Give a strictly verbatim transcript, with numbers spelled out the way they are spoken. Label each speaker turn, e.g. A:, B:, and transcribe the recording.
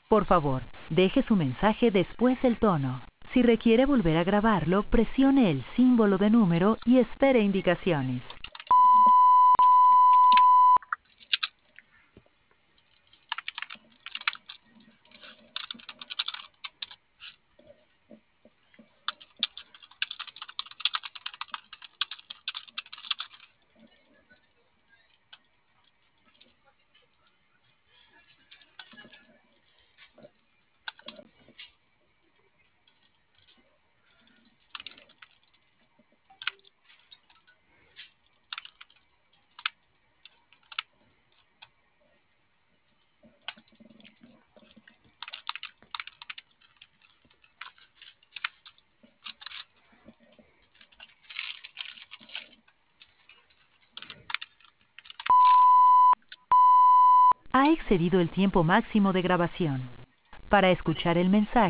A: Por favor, deje su mensaje después del tono. Si requiere volver a grabarlo, presione el símbolo de número y espere indicaciones. Ha excedido el tiempo máximo de grabación. Para escuchar el mensaje,